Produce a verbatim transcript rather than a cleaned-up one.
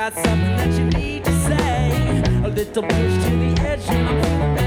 got something that you need to say. A little push to the edge and I'm feeling